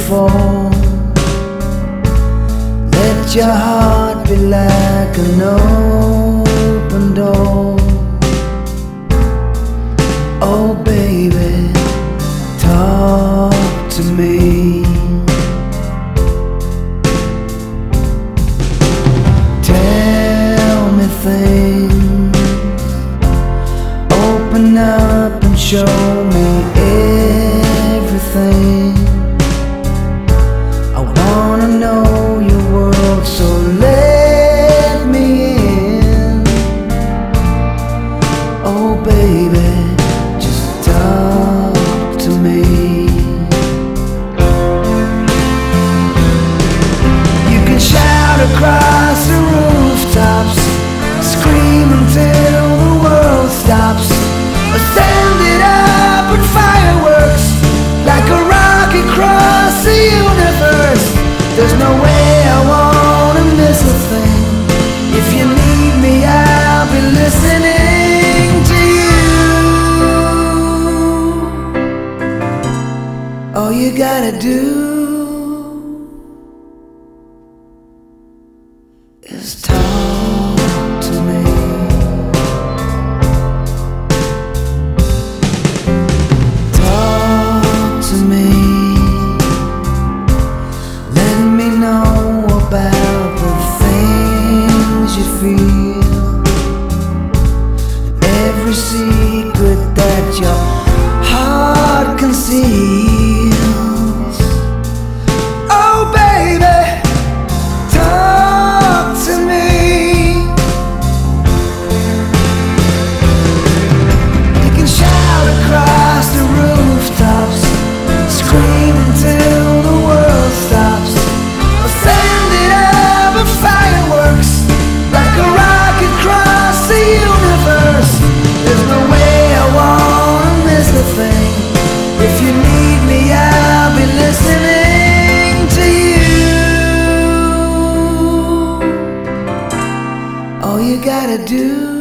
fall. Let your heart be like an open door. Oh baby, talk to me. Tell me things, open up and show me everything. I wanna know your world, so let me in. Oh baby, just talk to me. You can shout across the rooftops, scream until the world stops, or send it up in fireworks like a rocket across the universe. There's no way I wanna miss a thing. If you need me, I'll be listening to you. All you gotta do is talk to me. Talk to me. Let me know about the things you feel, every secret that your heart conceals. Oh baby, talk to me. You can shout across the rooftops, scream until the world stops, or send it up in fireworks like a rocket across the universe. There's no way I wanna miss a thing. If you need me, I'll be listening to you. All you gotta do